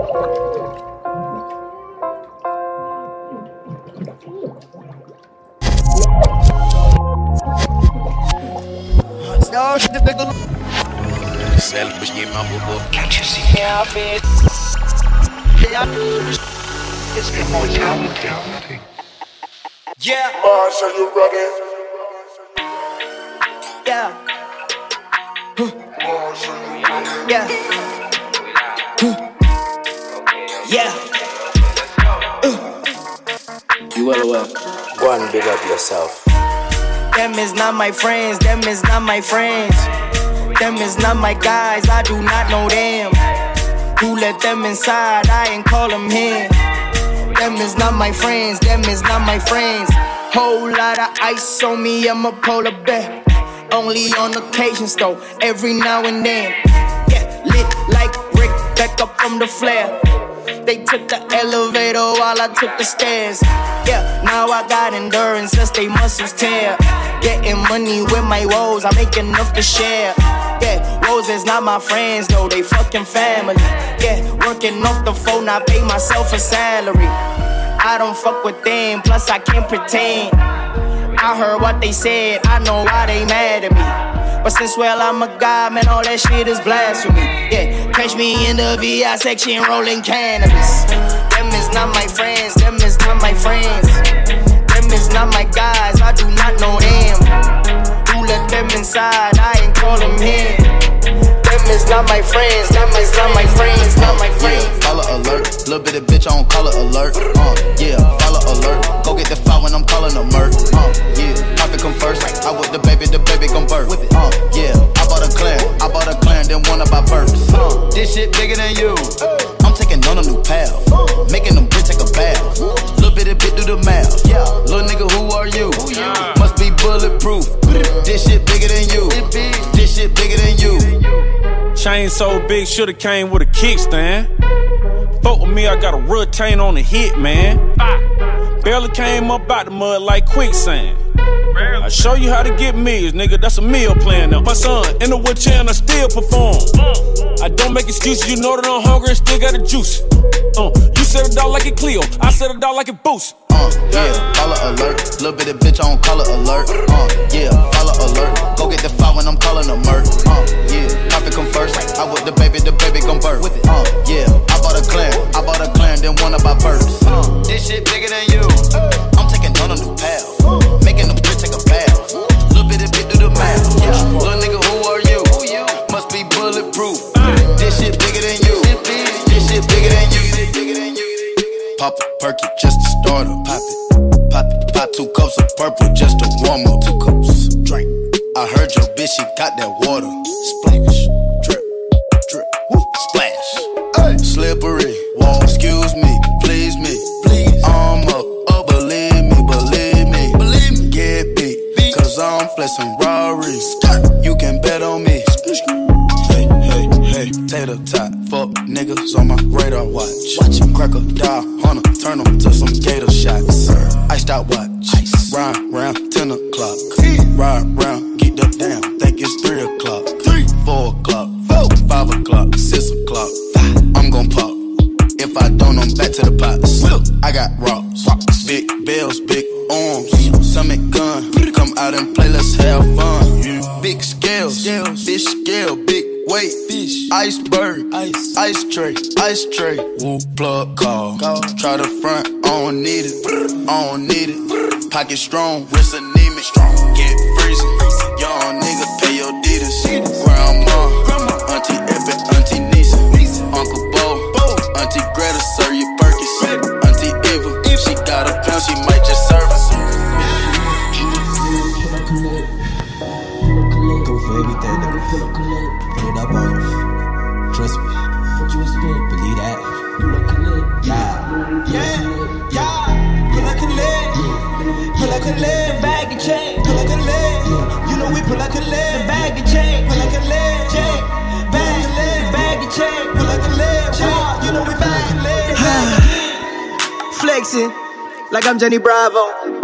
Can't you see me out here? It's immortality. Yeah. Mars, are you ready? Yeah. Mars, are you ready? Yeah. Yeah. You well aware. Go and big up yourself. Them is not my friends. Them is not my friends. Them is not my guys. I do not know them. Who let them inside? I ain't call them here. Them is not my friends. Them is not my friends. Whole lot of ice on me. I'm a polar bear. Only on occasions though. Every now and then. Yeah, lit like Rick back up from the flare. They took the elevator while I took the stairs. Yeah, now I got endurance as they muscles tear. Getting money with my woes, I make enough to share. Yeah, woes is not my friends though, they fucking family. Yeah, working off the phone, I pay myself a salary. I don't fuck with them, plus I can't pretend. I heard what they said, I know why they mad at me. But since, well, I'm a god, man, all that shit is blasphemy. Yeah, catch me in the VI section rolling cannabis. Them is not my friends, them is not my friends. Them is not my guys, I do not know them. Who let them inside, I ain't call them here. Them is not my friends, them is not my friends, not my friends. Yeah, follow alert, little bit of bitch, I don't call it alert. Yeah, follow alert, go get the file when I'm calling a murk. Yeah, profit come first, I with the baby gon' birth. Yeah, I bought a clan, then one of my birds. This shit bigger than you. I'm taking on a new path, making them bitch take a bath. Little bit of bit do the math. Little nigga, who are you? Must be bulletproof. This shit bigger than you. This shit bigger than you. Chain so big, shoulda came with a kickstand. Fuck with me, I got a retain on the hit, man. Barely came up out the mud like quicksand. I show you how to get meals, nigga, that's a meal plan now. My son, in the wheelchair and I still perform. I don't make excuses, you know that I'm hungry and still got the juice. You set it out like it Clio, I set it out like it Boost. Yeah, follow alert, little bit of bitch, I don't call it alert. Yeah, follow alert, go get the file when I'm calling a murk. Yeah, profit come first, I with the baby gon' birth. Yeah, I bought a clan, then one of my birds. This shit bigger than you. I'm taking on a new path, making them bitch take a bath. Little bit of bit do the math. Little nigga, who are you? Must be bulletproof. This shit bigger than you. This shit bigger than you. Pop a perky just to start up. Pop 2 cups of purple just to warm up. 2 cups, drink. I heard your bitch, she got that water. Splash, drip, drip, woo, splash. Hey. Slippery, whoa, excuse me, please me, please. I'm up, believe me, get beat, cause I'm flexing Rarries. You can bet on me. Hey, tater tot, fuck niggas on my radar watch. Crocodile hunter, turn them to some gator shots. Iced out watch, ride round 10 o'clock. Ride round, get up down, think it's 3 o'clock. 4 o'clock, 5 o'clock, 6 o'clock. I'm gon' pop, if I don't, I'm back to the pots. I got rocks, big bells, big arms, summit gun. Come out and play, let's have fun. Big scales, fish scale, big weight, fish, iceberg, ice tray, woo, plug call. Try the front, I don't need it, pocket strong, wrist anemic, get freezing, young nigga pay your deeders, grandma, auntie Epic, auntie Nisa, Uncle Bo, auntie Greta, serve you Perkins, auntie Eva, if she got a pound, she might just serve us. Go for everything, nigga. Pull it up on you. Trust me. Believe that. Yeah. Pull like a leg, bag and chain. Pull like a leg, you know we pull like a leg, bag and chain. Pull like a leg, bag and chain. Pull like a leg, you know we bag and leg. Flexing like I'm Johnny Bravo.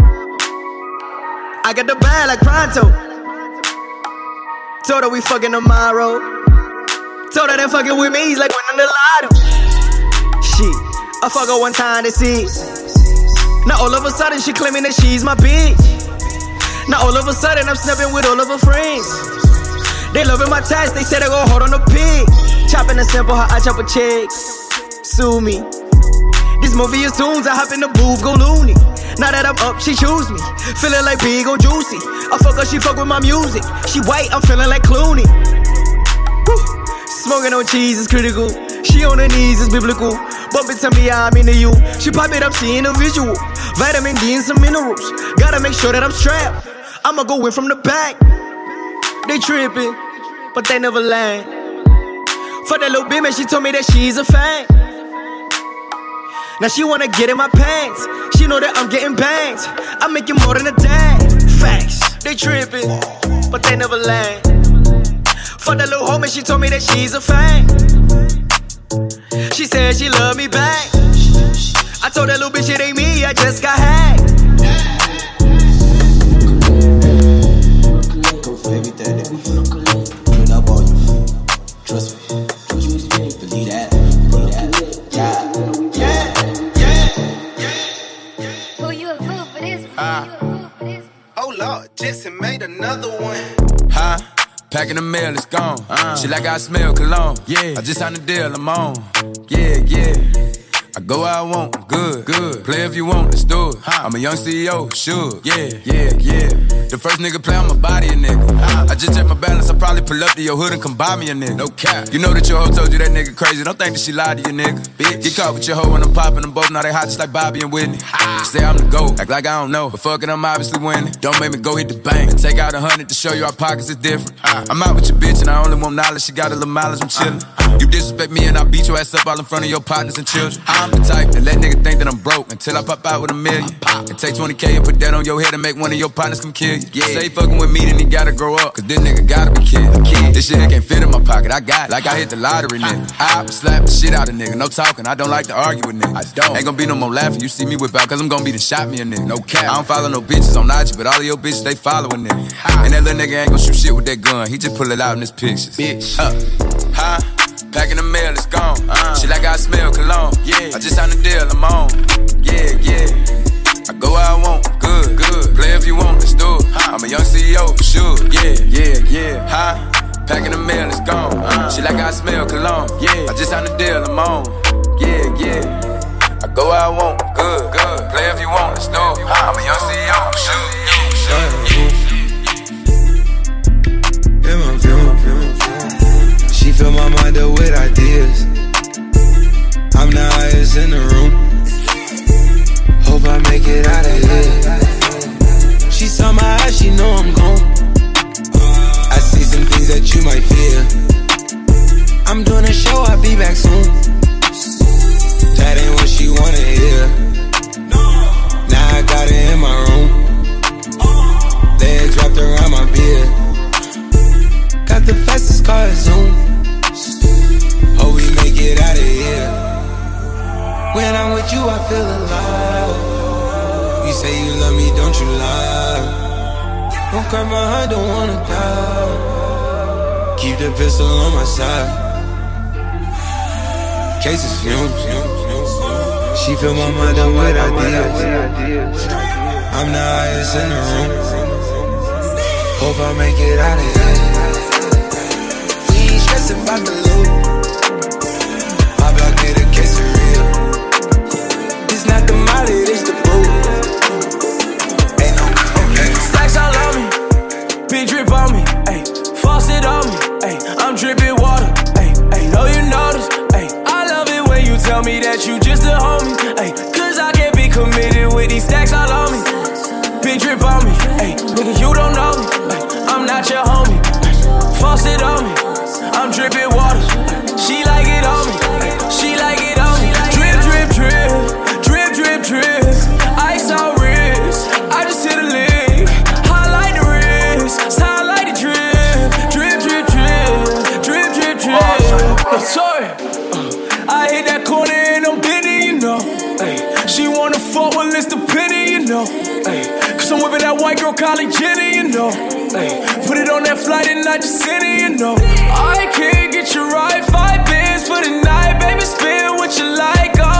I got the bag like Pronto. Told her we fucking tomorrow. Told her that fucking with me, he's like winning the lotto. Shit, I fuck her one time to see. Now all of a sudden she claiming that she's my bitch. Now all of a sudden I'm snapping with all of her friends. They loving my tats, they said I go hard on the pig. Chopping a sample, how I chop a check. Sue me. This movie is tunes, I hop in the booth, go loony. Now that I'm up, she choose me. Feeling like big or juicy. I fuck her, she fuck with my music. She white, I'm feeling like Clooney. Woo. Smoking on cheese is critical. She on her knees is biblical. Bump it to me, I'm into you. She pop it up, seeing a visual. Vitamin D and some minerals. Gotta make sure that I'm strapped. I'ma go in from the back. They tripping, but they never land. For that little bitch, man, she told me that she's a fan. Now she wanna get in my pants. She know that I'm getting bangs. I'm making more than a dad. Facts, they tripping, but they never land. For that little homie, she told me that she's a fan. She said she love me back. I told that little bitch it ain't me, I just got hacked. Everything that we put up on you. Trust me, believe that, Who you a fool for this? Oh Lord, Jetson made another one. Huh? Packing the mail, it's gone. She like I smell cologne. Yeah, I just signed a deal, I'm on. Yeah. I go where I want, good. Play if you want, let's do it. I'm a young CEO, sure. Yeah. The first nigga play on my body, a nigga. I just check my balance, I probably pull up to your hood and come buy me a nigga. No cap. You know that your hoe told you that nigga crazy. Don't think that she lied to you, nigga. Bitch. Get caught with your hoe when I'm popping them both. Now they hot just like Bobby and Whitney. Say I'm the GOAT, act like I don't know. But fuck it, I'm obviously winning. Don't make me go hit the bank and take out 100 to show you our pockets is different. I'm out with your bitch and I only want knowledge. She got a little mileage, I'm chillin'. You disrespect me and I beat your ass up all in front of your partners and children. I'm the type that let niggas think that I'm broke until I pop out with $1 million. And take 20K and put that on your head and make one of your partners come kill you. Yeah. Say he fucking with me, then he gotta grow up, cause this nigga gotta be kid. This shit here can't fit in my pocket, I got it, like I hit the lottery, nigga. I slap the shit out of nigga, no talking, I don't like to argue with niggas. I don't. Ain't gonna be no more laughing, you see me whip out, cause I'm gonna be the shot me a nigga. No cap, I don't follow no bitches on IG, but all of your bitches, they following nigga. And that little nigga ain't gonna shoot shit with that gun, he just pull it out in his pictures. Bitch, huh? Packing the mail, it's gone. She like I smell cologne. Yeah, I just signed a deal, I'm on. Yeah. I go where I want, good. Play if you want, let's do it. I'm a young CEO, for sure. Yeah. Huh? Packing the mail, it's gone. She like I smell cologne. Yeah, I just signed a deal, I'm on. Yeah. I go where I want, good. Play if you want, let's do it. I'm a young CEO, for sure. She fill my mind up with ideas. I'm the highest in the room. Hope I make it out of here. She saw my eyes, she know I'm gone. I see some things that you might fear. I'm doing a show, I'll be back soon. That ain't what she wanna hear. Now I got it in my room. Legs wrapped around my beard. Got the fastest car, Zoom. Hope we make it out of here. When I'm with you, I feel alive. You say you love me, don't you lie? Don't cry my heart, don't wanna die. Keep the pistol on my side. Cases fumes. She fill my mind up with ideas. I'm the highest in the room. Hope I make it out of here. We ain't stressing about the loot. My block need a case of real. It's not the molly, it's the boot. Ain't no okay. Stacks all on me, big drip on me, ayy. Faucet on me, ayy. I'm dripping water, ayy. Know you notice, ayy. I love it when you tell me that you just a homie, ayy. Cause I can't be committed with these stacks all on me. Big drip on me, ayy. Nigga, you don't know me, ayy. I'm not your homie, ayy. Faucet on me, I'm dripping water. She like it on me, she like it on me. Drip, drip, drip, drip, drip, drip. Ice on wrist, I just hit a lick. Highlight the wrist, highlight the drip. Drip, drip, drip, drip, drip, drip. I'm sorry, I hit that corner and I'm bending, you know. Ay, she wanna fuck, well it's the pity, you know. Ay, cause I'm whipping that white girl, Kylie Jenner, you know. Ay, put it on that flight and I just sent it, you know. I can't get you right, 5 bands for the night, baby, spend what you like, oh.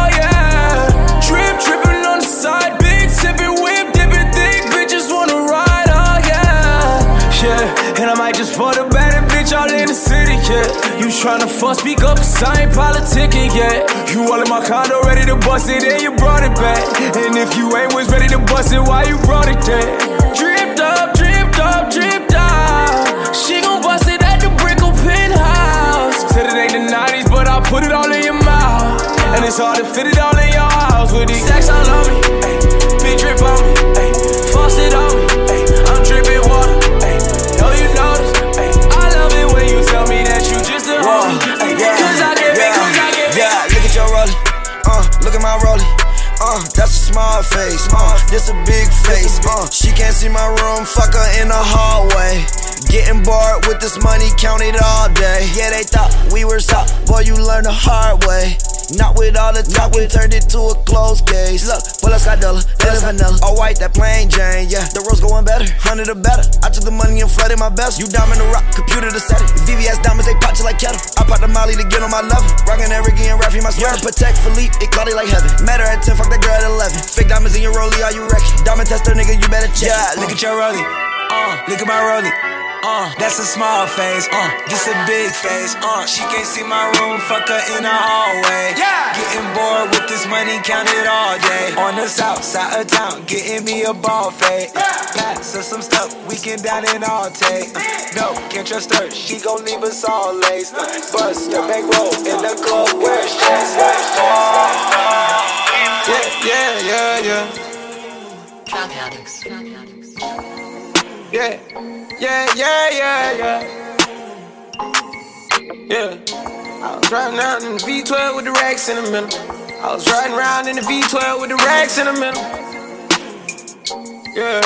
speak up, 'cause I ain't politicking yet. You all in my condo, ready to bust it, and you brought it back. And if you ain't was ready to bust it, why you brought it there? Dripped up, dripped up, dripped out. She gon' bust it at the Brickell penthouse. Said it ain't the 90s, but I put it all in your mouth. And it's hard to fit it all in your house with these stacks all on me. Ay, big drip on me, ay, faucet on me. Ay, I'm dripping water. Ay, know you notice. Ay, I love it when you tell me that you just a homie. Ay, cause I get it, cause I get it. Yeah, look at your rollie. Look at my rollie. That's a small face. This a big face. She can't see my room. Fuck her in the hallway. Getting bored with this money, count it all day. Yeah, they thought we were soft. Boy, you learn the hard way. Not with all the talk, we turned it to a closed case. Look, bullets got dollar, that is vanilla. All white, that plain Jane, yeah. The road's going better, 100 or better. I took the money and flooded my best. You diamond the rock, computer to set it. VVS diamonds, they pop you like kettle. I pop the molly to get on my level. Rockin' that Ricky and Raffy, my sweater. Protect Philippe, it caught it like heaven. Met her at 10, fuck that girl at 11. Fake diamonds in your rollie, are you wrecking? Diamond tester, nigga, you better check. Yeah, look at your rollie. Look at my rollie. That's a small face, this a big face, she can't see my room, fuck her in the hallway. Yeah. Getting bored with this money, count it all day. On the south side of town, getting me a ball fade. Pass us some stuff, we can down and all take. No, can't trust her, she gon' leave us all laced. Bust the back roll in the club where it's just yeah. Drug addicts. Yeah. I was riding around in the V12 with the racks in the middle. I was riding around in the V12 with the racks in the middle. Yeah.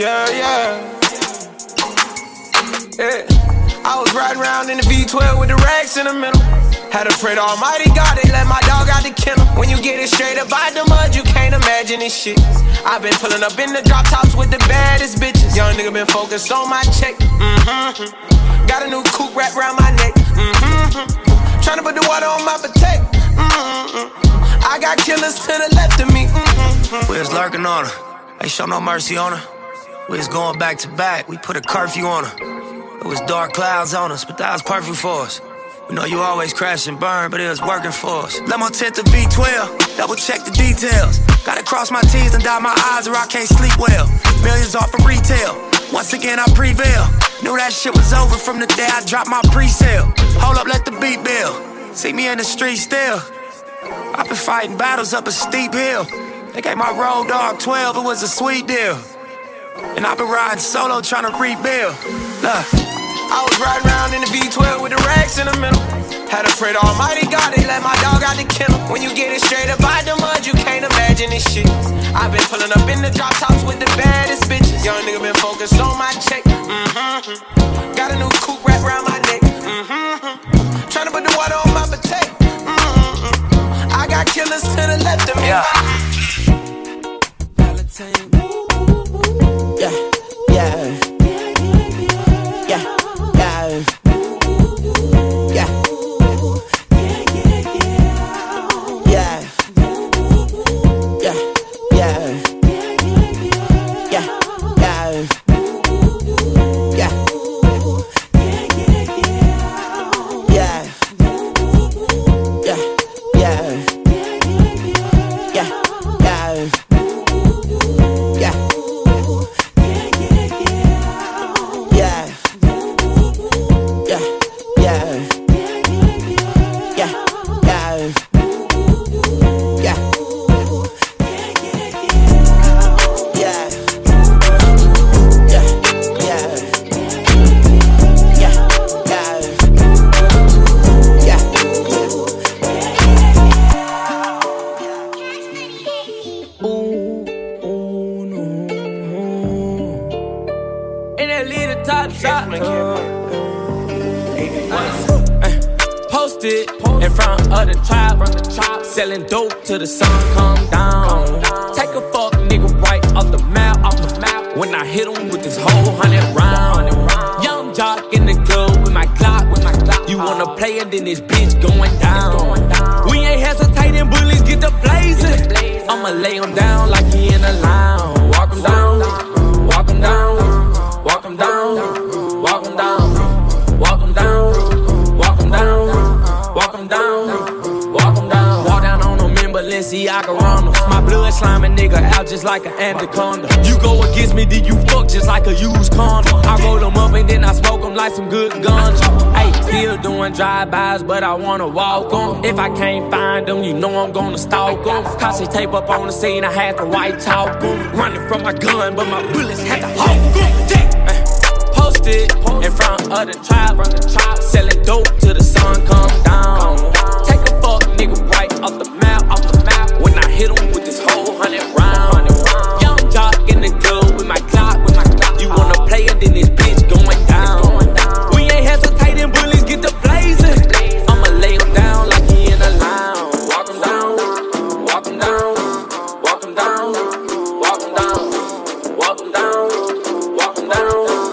I was riding around in the V12 with the racks in the middle. Had to pray to Almighty God, they let my dog out the kennel. When you get it straight up out the mud, you can't imagine this shit. I've been pulling up in the drop tops with the baddest bitches. Young nigga been focused on my check. Got a new coupe wrapped around my neck. Tryna put the water on my potato. I got killers to the left of me. We was lurking on her, ain't show no mercy on her. We was going back to back, we put a curfew on her. It was dark clouds on us, but that was perfect for us. We know you always crash and burn, but it was working for us. Let my tent to V12, double check the details. Gotta cross my T's and dot my I's or I can't sleep well. Millions off of retail, once again I prevail. Knew that shit was over from the day I dropped my pre-sale. Hold up, let the beat build. See me in the street still. I've been fighting battles up a steep hill. They gave my road dog 12, it was a sweet deal. And I've been riding solo trying to rebuild. Look, I was riding around in the V12 with the racks in the middle. Had to pray to Almighty God, they let my dog out the kennel. When you get it straight up out the mud, you can't imagine this shit. I've been pulling up in the drop tops with the baddest bitches. Young nigga been focused on my check. Got a new coupe wrapped around my neck. Tryna put the water on my potato. I got killers to the left of me. Posted in front of the trap, selling dope till the sun come down. Take a fuck nigga right off the map. When I hit him with this whole 100 round. Young jock in the club with my Glock. You wanna play it, then this bitch going down. We ain't hesitating, bullies get the blazing. I'ma lay him down like he in a lounge. Walk him down, walk him down, walk him down, walk him down, walk him down, walk him down, walk 'em down, walk 'em down. Walk down on them in Balenciaga Ronalds. My blood sliming nigga out just like an anaconda. You go against me, then you fuck just like a used condom. I roll them up and then I smoke them like some good guns. Hey, still doing drive-bys, but I wanna walk 'em. If I can't find them, you know I'm gonna stalk 'em. Cause they tape up on the scene, I had to white talk 'em. Running from my gun, but my bullets had to hawk 'em. Posted in front of the tribe, selling dope till the sun come down. Take a fuck nigga right off the map, when I hit him with this whole 100 round. Young jock in the club with my Glock, you wanna play it, then this bitch going down. We ain't hesitating, bullies get the blazing. I'ma lay him down like he in a lounge. Walk him down, walk him down, walk him down, walk him down, walk him down, walk him down.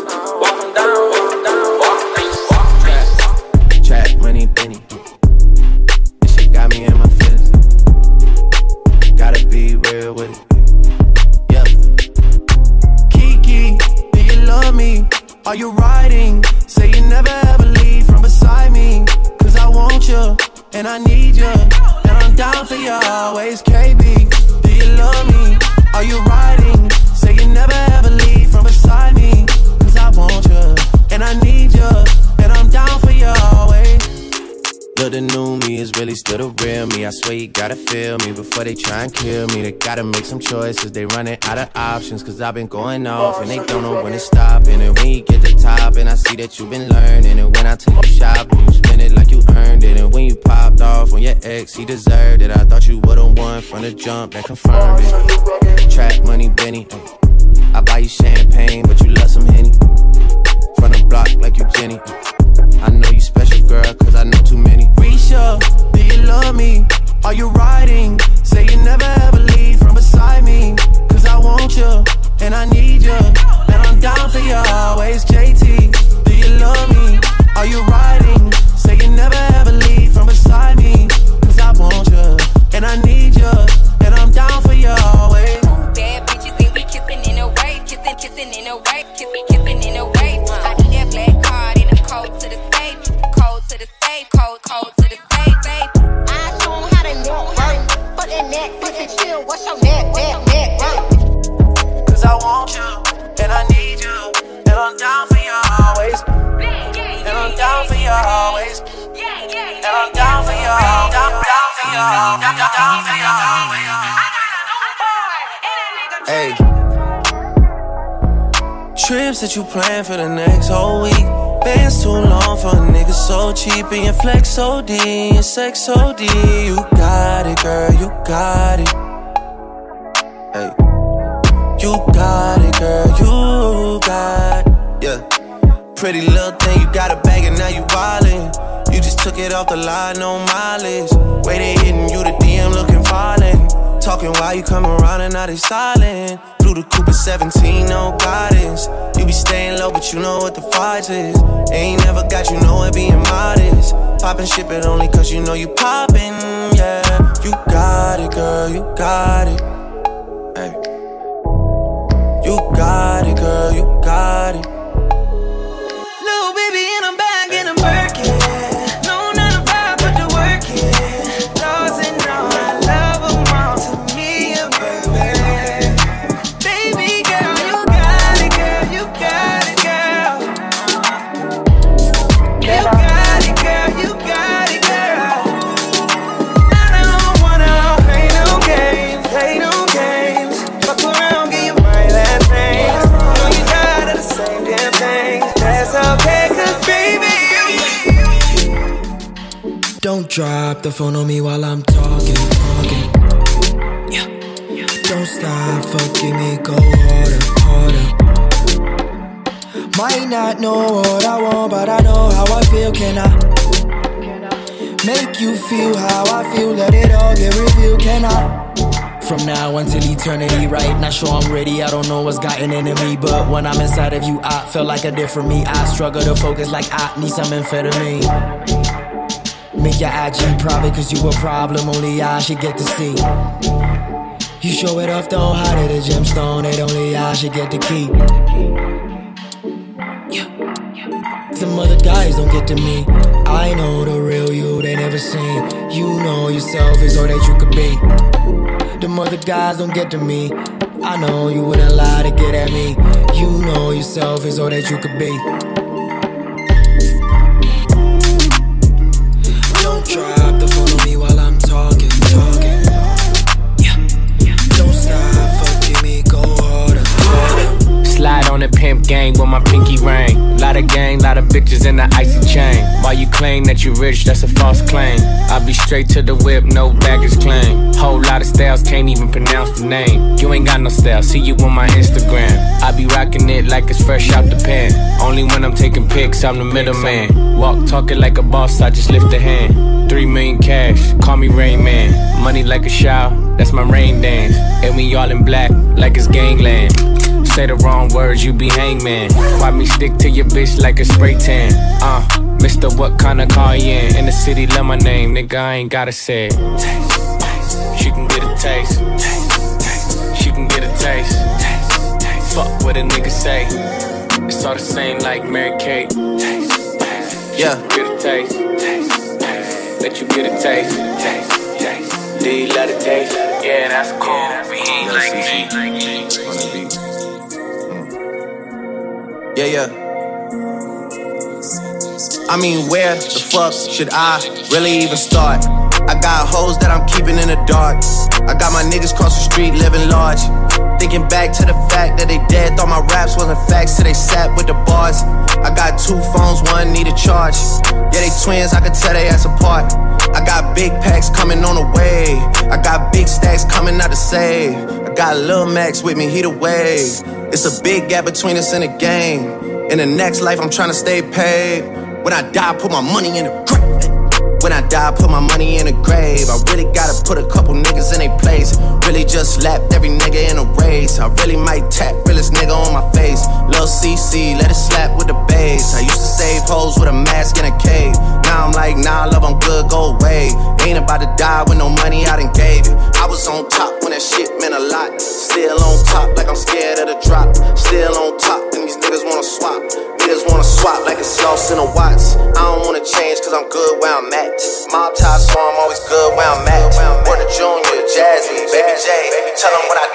Trap money, Benny. This shit got me in my feelings. Gotta be real with it. Yeah. Kiki, do you love me? Are you riding? Say you never ever leave from beside me. Cause I want you, and I need you. And I'm down for you always, KB. Do you love me? Are you riding? Say you never ever leave from beside me. Cause I want you, and I need you. And I'm down for you always. Look, the new me is really still the real me. I swear you gotta feel me before they try and kill me. They gotta make some choices, they running out of options. Cause I've been going off and they don't know when it's stopping. And when you get to top and I see that you've been learning. And when I take you shopping, you spend it like you earned it. And when you popped off on your ex, he deserved it. I thought you would've won from the jump, that confirmed it. Trap money, Benny, ay. I buy you champagne, but you love some Henny. From the block like you Jenny. I know you special, girl, cause I know too many. Risha, do you love me? Are you riding? Say you never ever leave from beside me. Cause I want you, and I need you. And I'm down for you always, JT. Do you love me? Are you riding? Say you never ever leave from beside me. Cause I want you, and I need you. And I'm down for you always. Bad bitches and we kissing in a way, kissing in a way, kissing in a way. I need that black card in a code to the safe, code to the safe, code to the safe, babe. I show 'em how to network, but that neck, but the chill. What's your neck, right? Cause I want you, and I need you, and I'm down for you always. And I'm down for you always. And I'm down for you, down for you, down for you. Hey. Trips that you plan for the next whole week. Bands too long for a nigga so cheap. And your flex so D, and your sex so D. You got it, girl, you got it. Hey. You got it, girl, you got it. Yeah. Pretty little thing, you got a bag and now you wildin'. You just took it off the line, no mileage. Way they hitting you, the DM looking violent. Talking while you come around and now they silent. Flew the Cooper 17, no guidance. You be staying low, but you know what the fight is. Ain't never got you know it being modest. Poppin' shit, but only cause you know you poppin', yeah. You got it, girl, you got it. Hey. You got it, girl, you got it. Little baby, and I'm back in a Birkin. No 9 to 5, but the work in. Laws and all, I love them all. To me, a baby. Baby girl, you got it, girl. You got it, girl. You got it, girl. You got it, girl. I don't wanna play no games, Fuck around, give you my last name. Know you tired of the same damn thing. That's okay, cause baby, don't drop the phone on me while I'm talking. Yeah. Don't stop, fucking me, go harder. Might not know what I want, but I know how I feel. Can I make you feel how I feel? Let it all get revealed. Can I? From now until eternity, right? Not sure I'm ready, I don't know what's gotten into me. But when I'm inside of you, I feel like a different me. I struggle to focus like I need some amphetamine. Make your IG private cause you a problem, only I should get to see. You show it off, don't hide it, a gemstone that only I should get to keep. Them other guys don't get to me. I know the real you they never seen. You know yourself is all that you could be. Them other guys don't get to me. I know you wouldn't lie to get at me. You know yourself is all that you could be. Don't drop the phone on me while I'm talking. Yeah. Don't stop, fuck with me, go harder. Slide on the pimp gang with my pinky ring. Lot of gang, lot of bitches in the icy chain. While you claim that you rich, that's a false claim. I be straight to the whip, no baggage claim. Whole lot of styles, can't even pronounce the name. You ain't got no style, see you on my Instagram. I be rocking it like it's fresh out the pan. Only when I'm taking pics, I'm the middleman. Walk talking like a boss, I just lift a hand. 3 million cash, call me Rain Man. Money like a shower, that's my rain dance. And we all in black, like it's gangland. Say the wrong words, you be hangman. Why me stick to your bitch like a spray tan? Mister, what kind of car you in the city, love my name, nigga, I ain't gotta say it. Taste, she can get a taste. Taste, she can get a taste. Taste, fuck what a nigga say. It's all the same like Mary Kate. Taste, taste, yeah, get a taste. Taste, taste, let you get a taste. Taste, taste, do you love the taste? Yeah, that's cool. But he ain't like me. Yeah. I mean, where the fuck should I really even start? I got hoes that I'm keeping in the dark. I got my niggas cross the street living large. Thinking back to the fact that they dead, thought my raps wasn't facts till they sat with the bars. I got 2 phones, one need a charge. Yeah, they twins, I could tell they ass apart. I got big packs coming on the way. I got big stacks coming out to save. I got Lil Max with me, he the wave. It's a big gap between us in the game. In the next life, I'm tryna stay paid. When I die, put my money in the grave. When I die, put my money in the grave. I really gotta put a couple niggas in their place. Really just lapped every nigga in a race. I really might tap realest nigga on my face. Lil CC, let it slap with the bass. I used to save hoes with a mask in a cave. Now I'm like, nah, love, I'm good, go away. Ain't about to die with no money I done gave it. I was on top when that shit meant a lot. Still on top like I'm scared of the drop. Still on top and these niggas wanna swap. Niggas wanna swap like it's sauce in a Watts. I don't wanna change cause I'm good where I'm at. Mob tie, so I'm always good where I'm at. Word to Junior, Jazzy, Baby J. Tell them when I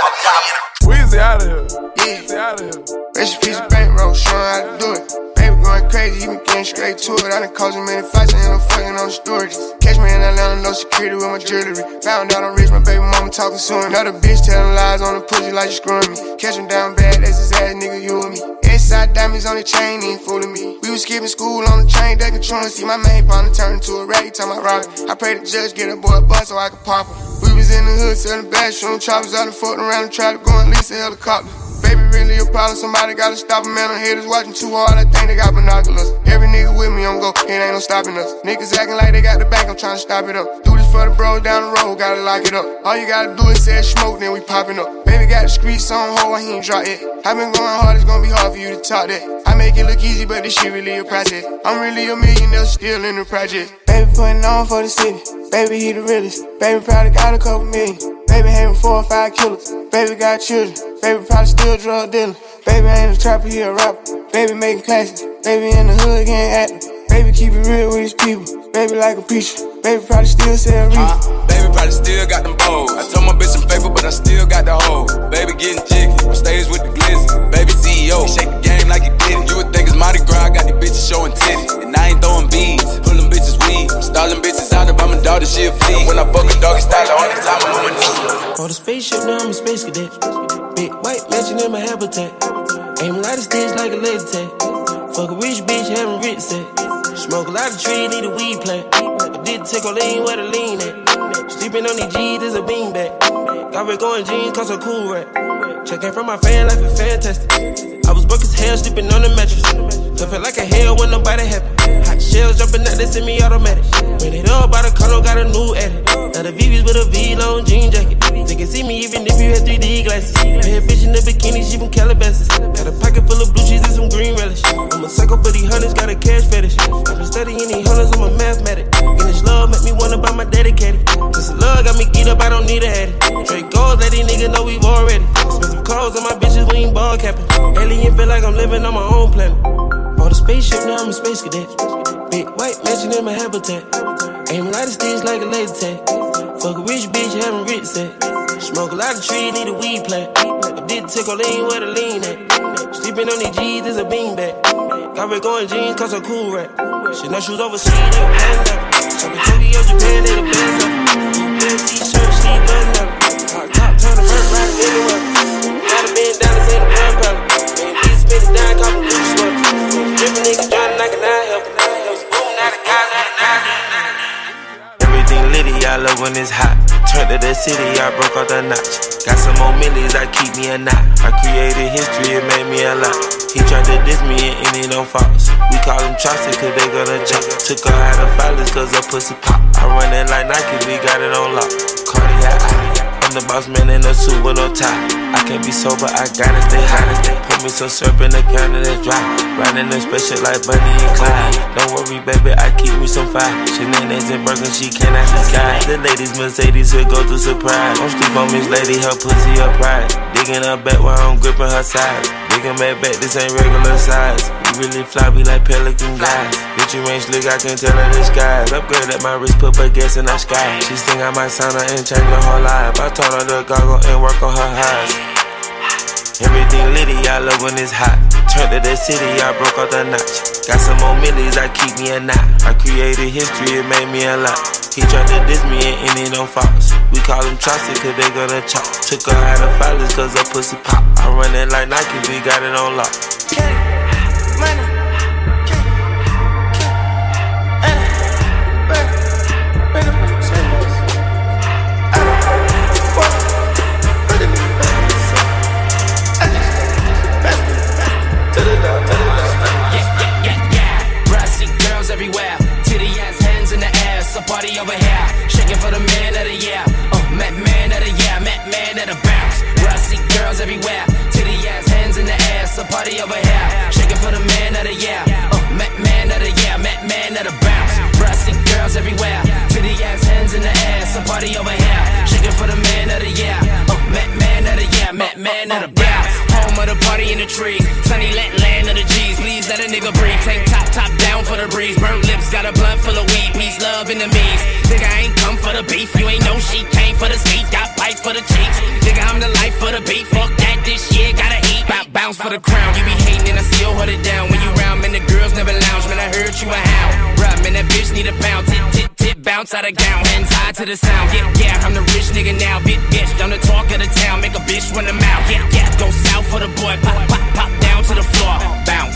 die. Weezy out of here. Weezy out of here. Rest in peace, bankroll, showing how to do it. Baby going crazy, he been getting straight to it. I done caused him many fights, I ain't no fucking on the storage. Catch me in Atlanta, no security with my jewelry. Found out I'm rich, my baby mama talking soon. Another bitch telling lies on the pussy like you screwing me. Catch him down bad, that's his ass, nigga, you and me. Inside diamonds on the chain, he ain't fooling me. We was skipping school on the train, they controlling. See my main partner turn into a rat, he tell my rock. I pray the judge get a boy a bus so I can pop him. We was in the hood selling bad, shooting choppers out and fucking around and try to go and lease a helicopter. Baby really a problem, somebody gotta stop him, man. I'm haters watching too hard, I think they got binoculars. Every nigga with me on go, it ain't no stopping us. Niggas acting like they got the bank, I'm trying to stop it up. Do this for the bros down the road, gotta lock it up. All you gotta do is say smoke, then we popping up. Baby got the streets on hold, he ain't drop it. I been going hard, it's gonna be hard for you to talk that. I make it look easy, but this shit really a project. I'm really a millionaire, still in the project. Baby putting on for the city, baby he the realest. Baby probably got a couple million. Baby having 4 or 5 killers. Baby got children. Baby probably still drug dealer. Baby ain't a trapper, he a rapper. Baby making classics. Baby in the hood getting active. Baby keep it real with his people. Baby like a preacher. Baby probably still sell reefer. Baby probably still got them bows. I told my bitch I'm faithful, but I still got the hoe. Baby getting jiggy. On stage with the glizzy. Baby CEO. He shake the game like he did it. You would think it's Mardi Gras. I got these bitches showing titties. And I ain't throwing beads. Pulling bitches weed. Stalling bitches out. If I'm a daughter, she'll flee. When I fuck a doggy style, all the time I'm on my knees. On the spaceship, now I'm a space cadet. Big white mansion in my habitat. Aiming out of stage like a laser tag. Fuck a rich bitch, having rich set. Smoke a lot of trees, need a weed plant. I did take a lean where the lean at. Sleeping on these G's is a beanbag. Got red going jeans, cause I'm cool rap. Checking from my fan life is fantastic. I was broke as hell, sleeping on the mattress. I felt like a hell when nobody happy. Hot shells jumping out, they send me automatic. When it all by the color, got a new edit. Now the VV's with a V-long jean jacket. They can see me even if you had 3D glasses. Bad bitch in the bikini, she from Calabasas. Got a pocket full of blue cheese and some green relish. I'm a psycho for these hunters, got a cash fetish. I've been studying these hunters, I'm a mathematic. And this love make me wanna buy my dedicated. This love got me geeked up, I don't need a addict. Straight goals, let these niggas know we've already. Spend some calls on my bitches, we ain't ball capping. Alien feel like I'm living on my own planet. All the spaceship, now I'm a space cadet. Big white mansion in my habitat. Aim a lot of sticks like a laser tag. Fuck a rich bitch, having rich sex. Smoke a lot of trees, need a weed plant. I did take a lean where the lean at. Sleeping on these G's is a beanbag. Got red going jeans, cause I'm cool rap. Shit, no shoes overseas, they a panda. Shopping Tokyo, Japan, they the best up. Best t-shirt, sleeve button up. Top, turn the murk, ride it anywhere. Gotta bend down and say the gun pellet. Man, these spin it down, call me blue sweaters. Different niggas trying like an eye help. Not a guy, not a guy. Everything litty, I love when it's hot. Turned to the city, I broke off the notch. Got some more millions, I keep me a knot. I created history, it made me a lot. He tried to diss me and it don't false. We call him Chaucer cause they gonna jump. Took her out of violence cause her pussy pop. I run it like Nike, we got it on lock. Cardiac eye. I'm the boss man in a suit with no tie. I can't be sober, I gotta stay high. Put me some syrup in the counter that's dry. Riding them special like Bunny and Clyde. Don't worry, baby, I keep me some fire. Shenanigans and Birkin, she cannot disguise. The ladies Mercedes will go to surprise. Don't sleep on Miss Lady, her pussy her pride. Digging her back while I'm gripping her side. Digging back, this ain't regular size. You really fly, we like pelican guys. Bitch, you ain't slick, I can tell her the skies. Upgrade at my wrist, put her gas in the sky. She think I might sign her and change her whole life. I told her to goggle and work on her highs. Everything litty, I love when it's hot. Turned to the city, I broke off the notch. Got some more millions, I keep me a knot. I created history, it made me a lot. He tried to diss me and it don't false. We call him Chaucer cause they gonna chop. Took her out of violence cause her pussy pop. I run it like Nike, we got it on lock. Money. Everywhere, titty ass, hands in the air, so party over here, shaking for the man of the year. Man of the year, man of the bounce. Rusty girls everywhere, titty ass, hands in the air, so party over here, shaking for the man of the year. Man of the year, man of the bounce. Rusty girls everywhere, titty ass, hands in the air, so party over here, shaking for the man of the year. Man of the year, man of the bounce. Home of the party in the trees, sunny land of the G's. Please let a nigga breathe. Tank top down for the breeze. Burnt lips, got a blunt full of weed. Peace, love, enemies. Nigga, I ain't come for the beef. You ain't know she came for the speed. Got bite for the cheeks. Nigga, I'm the life for the beat. Fuck that, this shit gotta eat. Bounce for the crown. You be hating and I still hold it down. When you round, man, the girls never lounge. Man, I heard you a hound. Right, man, that bitch need a pound. Tip, bounce out of gown. Hands high to the sound. Yeah, I'm the rich nigga now. Bitch, I'm the talk of the town. Make a bitch run them out. Yeah, go south for the boy. Pop down to the floor. Bounce.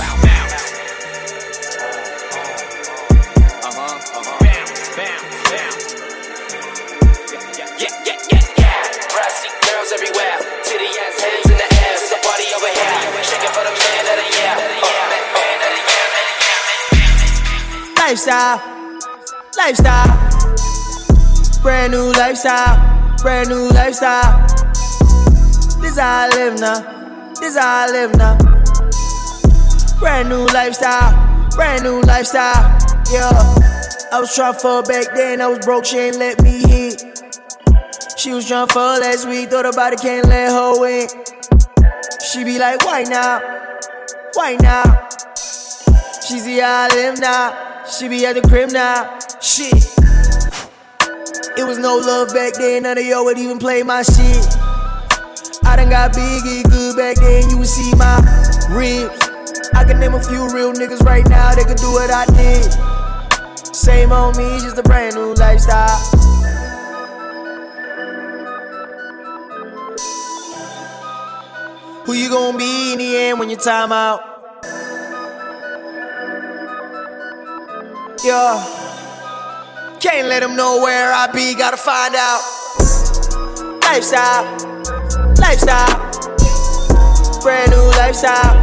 Everywhere, titty ass, hands in the air, so party over here, shaking for the man of the year, man of the year. Lifestyle, brand new lifestyle. This how I live now, brand new lifestyle, yeah. I was trying for back then, I was broke, she ain't let me hit. She was drunk for last week, thought about it, can't let her win. She be like, why now? She see how I live now, she be at the crib now. Shit, it was no love back then, none of y'all would even play my shit. I done got big, get good back then, you would see my ribs. I can name a few real niggas right now, they could do what I did. Same on me, just a brand new lifestyle. Who you gon' be in the end when your time out? Yeah, can't let them know where I be, gotta find out. Lifestyle, brand new lifestyle.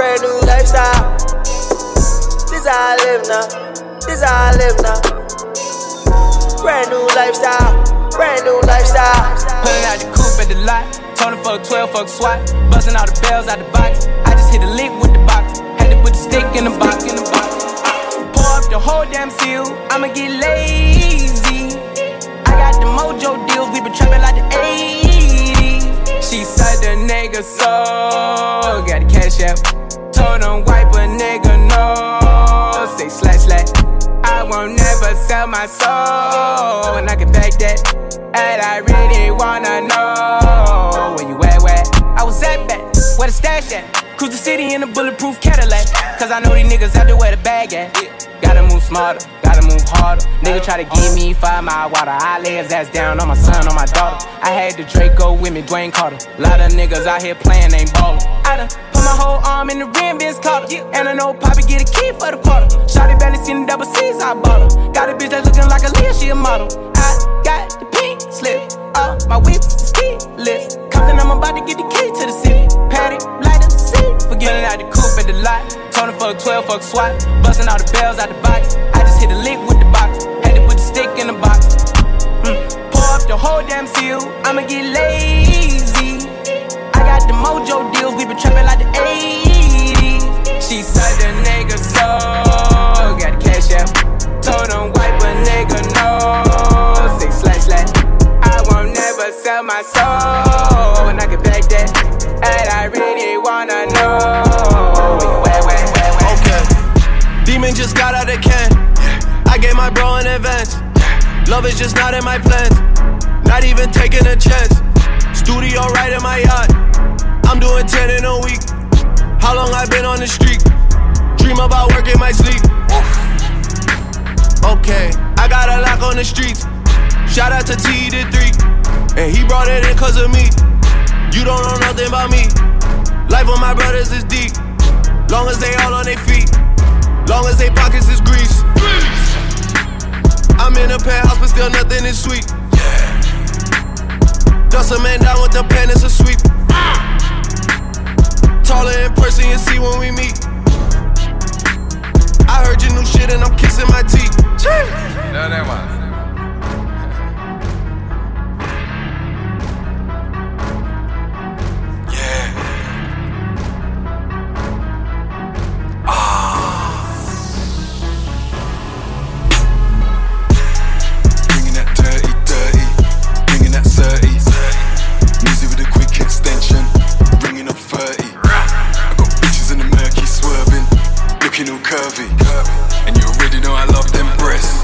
This how I live now, brand new lifestyle. Pulling out the coupe at the lot. Told him fuck 12, fuck SWAT. Busting all the bells out the box. I just hit a lick with the box. Had to put the stick in the box. Pour up the whole damn seal. I'ma get lazy. I got the mojo deals. We been trapping like the 80s. She said the nigga so. Got the cash out. Told him wipe a nigga no. soul, and I can back that. And I really wanna know where you at, where I was at back, where the stash at. Cruise the city in a bulletproof Cadillac, cause I know these niggas out there where the bag at. Gotta move smarter, gotta move harder. Nigga try to give me 5 mile water. I lay his ass down on my son, on my daughter. I had the Draco with me, Dwayne Carter. Lot of niggas out here playing, ain't ballin'. I done put my whole arm in the rim, Vince Carter. And I know Poppy get a key for the quarter. Shawty barely seen the double C's, I bought her. Got a bitch that's looking like a Leah, she a model. I got the pink slip, my whip is keyless. Compton, I'm about to get the key to the city. Patty, light up the seat. Forgetting out the coupe at the lot. Tony fuck 12, fuck SWAT. Busting all the bells out the box. I just hit a lick with the box. Had to put the stick in the box. Pour up the whole damn seal. I'ma get lazy. I got the mojo deals. We been trapping like the 80s. She said the nigga soul. Got the cash out. Told him wipe a nigga no. 6// I won't never sell my soul. And I can back that. And I really wanna know where. Okay. Demon just got out of can. I gave my bro an advance. Love is just not in my plans. Not even taking a chance. Studio right in my yacht. I'm doing 10 in a week. How long I been on the street? Dream about work in my sleep. Okay, I got a lock on the streets. Shout out to T the 3. And he brought it in cause of me. You don't know nothing about me. Life of my brothers is deep. Long as they all on their feet. Long as they pockets is grease. I'm in a penthouse but still nothing is sweet. Dust a man down with the pen, it's a sweep. Taller in person, you see when we meet. I heard your new shit and I'm kissing my teeth. No, that one. Curvy, and you already know I love them breasts.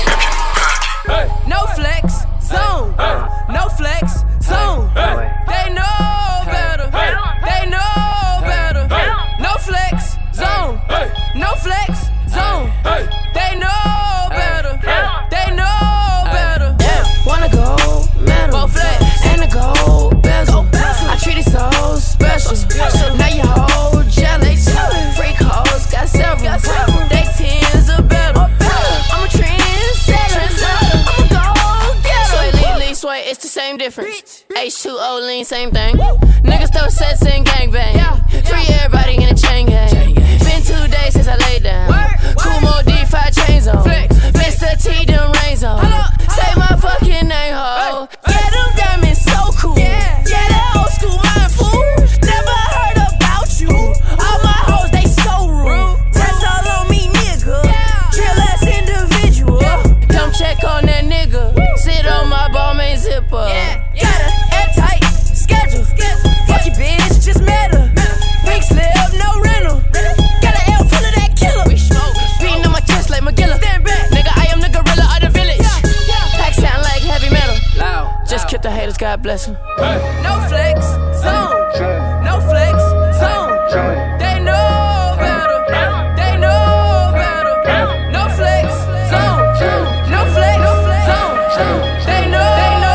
No flex, zone. No flex, zone. They know better. They know better. No flex, zone. No flex, zone. They know better. They know better. Wanna go metal and a gold bezel. I treat it so special. Now you whole jealous. Freak hoes got several. They tens are better. I'm a trendsetter. I'm a go-getter. Lean, sway, it's the same difference. H2O, lean, same thing. Niggas throw sets and gangbang. Free everybody in a chain gang. Been 2 days since I laid down. Kumo D5 chains on. Mr. T, them rains on. Say my fucking name, ho. Yeah, them diamonds so cool. Yeah, that old school mind fool. Never heard about you. All my hoes, they so rude. That's all on me, nigga. Drill ass individual. Come check on that nigga. Sit on my ball main zipper. Got a airtight schedule. Fuck your bitch, just met her. Big slip, no rental. Got an L full of that killer. Beating on my chest like McGilla. Nigga, I am the gorilla of the village. Pack sound like heavy metal. Just kill the haters, God bless them. No flex, zone. No flex, zone. They know better. They know better. No flex, zone. No flex, zone. They know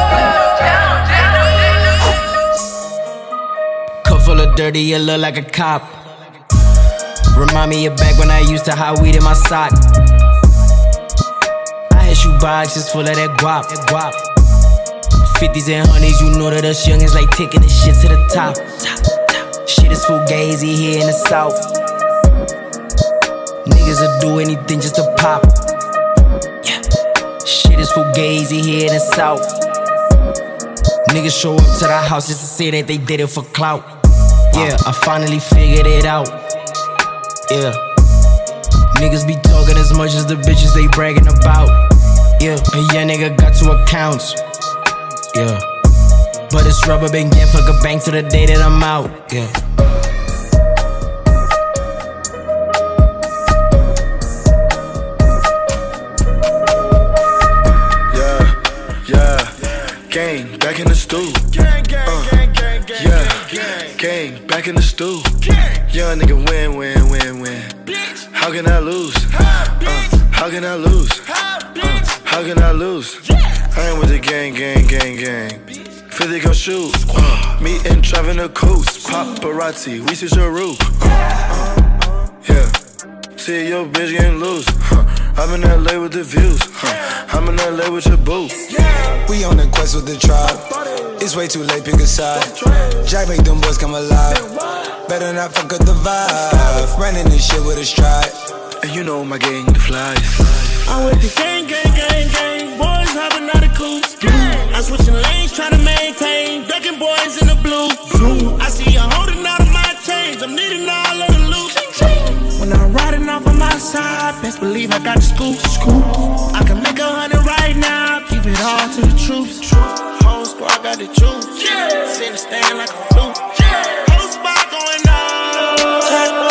better. Cup full of dirty, you look like a cop. Remind me of back when I used to hide weed in my sock. I had shoe boxes full of that guap. 50s and 100s, you know that us youngins like taking this shit to the top. Shit is fugazi here in the south. Niggas will do anything just to pop. Yeah. Shit is fugazi here in the south. Niggas show up to the house just to say that they did it for clout. Yeah, I finally figured it out. Yeah. Niggas be talking as much as the bitches they bragging about. Yeah, a young nigga got 2 accounts. Yeah, but it's rubber band game, fuck a bank to the day that I'm out. Yeah. Gang, back in the stool. Yeah, gang, back in the stool. Young nigga win. How can I lose? How can I lose? How can I lose? I ain't with the gang. 50 gon' shoot. Me and driving a coast. Paparazzi, we see your roof. Yeah, see your bitch getting loose. I'm in LA with the views. I'm in LA with your boo. We on the quest with the tribe. It's way too late, pick a side. Jack make them boys come alive. Better not fuck up the vibe. Running this shit with a stride. And you know my gang, the flies. I'm with the gang. Boys hopping out of coops. I'm switching lanes, trying to maintain. Ducking boys in the blue. I see you holding out of my chains. I'm needing all of the loot. When I'm riding off on my side, best believe I got the scoop. I can make 100 right now. Keep it all to the troops. Whole squad got the juice. Sit and stand like a flute. Whole spot going on.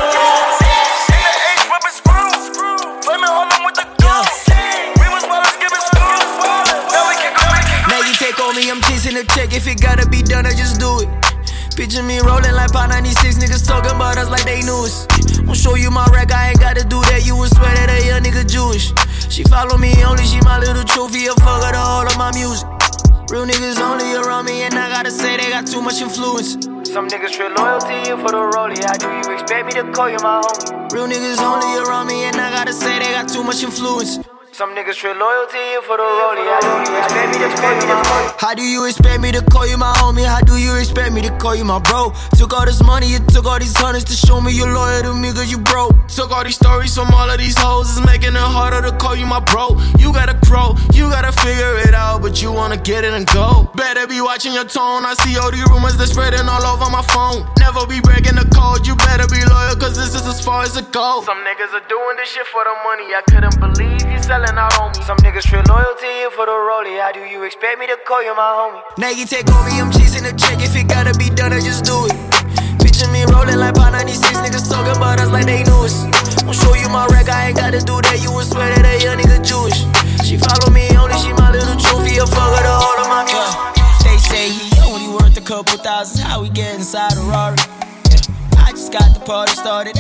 I'm chasing a check, if it gotta be done, I just do it. Picture me rolling like Pot 96, niggas talking about us like they knew us. I'll show you my rack, I ain't gotta do that, you would swear that a young nigga Jewish. She follow me only, she my little trophy, a fuck her to all of my music. Real niggas only around me, and I gotta say they got too much influence. Some niggas trade loyalty for the rollie, how do you expect me to call you my homie? Real niggas only around me, and I gotta say they got too much influence. Some niggas trade loyalty for the rollie. How do you expect me to call you my homie? How do you expect me to call you my bro? Took all this money, you took all these hundreds to show me you're loyal to me, cause you broke. Took all these stories from all of these hoes, it's making it harder to call you my bro. You gotta grow, you gotta figure it out, but you wanna get it and go. Better be watching your tone, I see all these rumors that's spreading all over my phone. Never be breaking the code, you better be loyal, cause this is as far as it goes. Some niggas are doing this shit for the money, I couldn't believe you selling out on me. Some niggas trade loyalty for the rollie, how do you expect me to call you my homie? Nike take over me, I'm chasing a check, if it gotta be done, I just do it. Picture me rolling like Pot 96, niggas talking about us like they knew us. I'll show you my rack, I ain't gotta do that, you would swear that a young nigga Jewish. She follow me only, she my little trophy, a fuck her to all of my music. They say he only worth a couple thousands, how we get inside a Rari? Yeah, I just got the party started,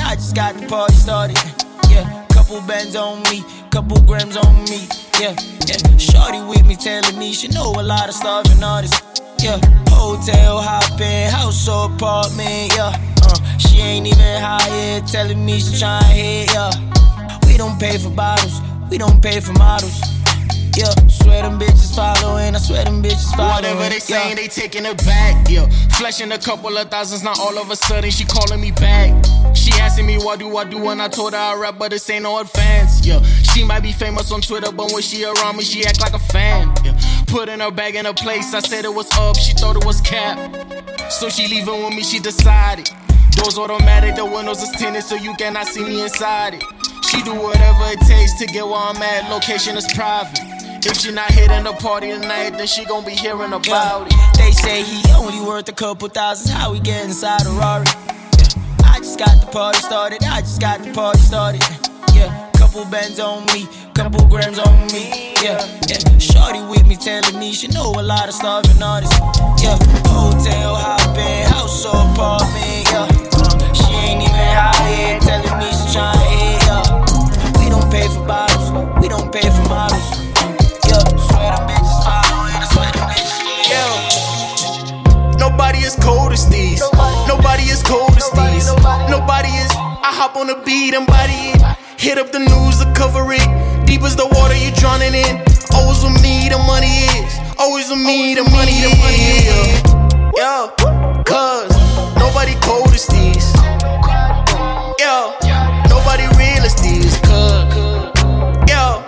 Yeah, couple bands on me, couple grams on me. Yeah, shorty with me telling me she know a lot of starving artists. Yeah, hotel hopping, house or apartment. Yeah, she ain't even high yet, telling me she tryna hit. Yeah, we don't pay for bottles, we don't pay for models. Yeah, swear them bitches following, I swear them bitches following. Whatever they saying, they taking it back. Yeah, flashing a couple of thousands, now all of a sudden she calling me back. She asking me what do I do, and I told her I rap, but this ain't no advance. Yeah, she might be famous on Twitter, but when she around me, she act like a fan. Yeah, putting her bag in her place, I said it was up, she thought it was cap. So she leaving with me, she decided. Doors automatic, the windows is tinted, so you cannot see me inside it. She do whatever it takes to get where I'm at, location is private. If she not hitting the party tonight, then she gon' be hearing about it. They say he only worth a couple thousands, how we get inside a Rari? Yeah, I just got the party started, Yeah, couple bands on me, couple grams on me. Yeah, shorty with me telling me she know a lot of starving artists. Yeah, hotel hopping, house or apartment. Yeah, she ain't even high yet, telling me she tryna hit. Yeah, we don't pay for bottles, we don't pay for models. Yeah, swear them bitches following, I swear them bitches. Yeah, nobody is cold as these. Nobody is cold as these. Nobody is. I hop on the beat and body it. Hit up the news to cover it. Deep as the water you drowning in. Always with me, the money is. Always with me, the money is. Yeah, cause nobody cold as these. Yeah, nobody real as these. Cause yeah.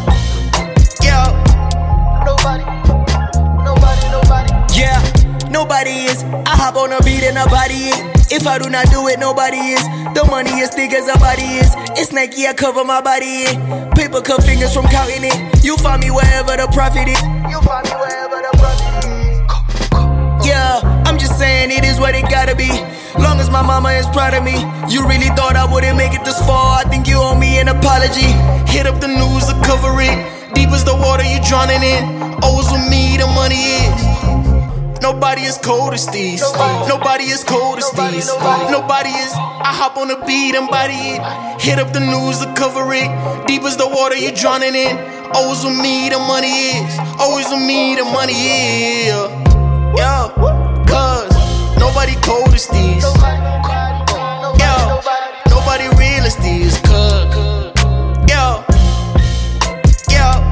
Yeah, nobody is. I hop on a beat and a body it. If I do not do it, nobody is. The money is thick as a body is. It's Nike, I cover my body in. Paper cut fingers from counting it. You find me wherever the profit is. Yeah, I'm just saying it is what it gotta be. Long as my mama is proud of me. You really thought I wouldn't make it this far? I think you owe me an apology. Hit up the news to cover it. Deep as the water you drowning in. Always with me, the money is. Nobody is cold as these. Nobody is cold as these. Nobody is. I hop on the beat and body it. Hit up the news to cover it. Deep as the water, you drowning in. Always with me, the money is. Always with me, the money is. Yeah, cause nobody cold as these. Yeah, nobody real as these. Cause yeah, yeah,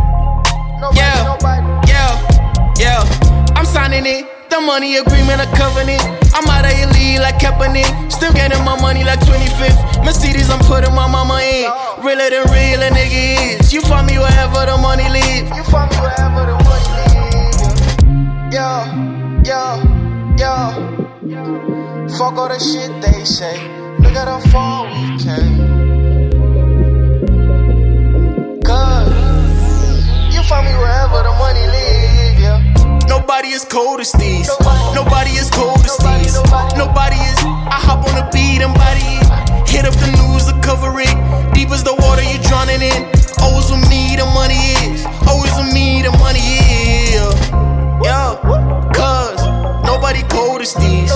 yeah, yeah, yeah. I'm signing it, the money agreement, a covenant. I'm out of your league like Kaepernick. Still getting my money like 25th. Mercedes, I'm putting my mama in. Realer than real a nigga is. You find me wherever the money live. You find me wherever the money live. Yeah, yeah, yeah. Fuck all the shit they say. Look at how far we came. Cause you find me wherever the money live, yeah. Nobody is cold as these. Nobody is cold as these. Nobody is. I hop on the beat and body it. Hit up the news to cover it. Deep as the water, you drowning in. Always with me, the money is. Always with me, the money is. Yeah, cause nobody cold as these.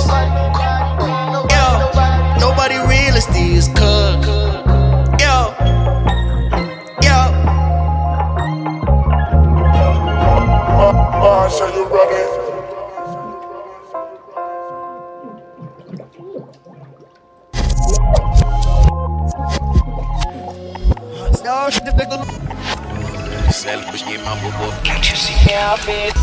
Yeah, nobody real as these. Cause yeah, yeah. So you ready? Can't you see how it?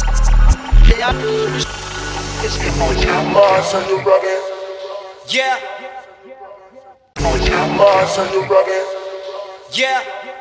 It's immortality. So you ready? Yeah. So you ready? Yeah.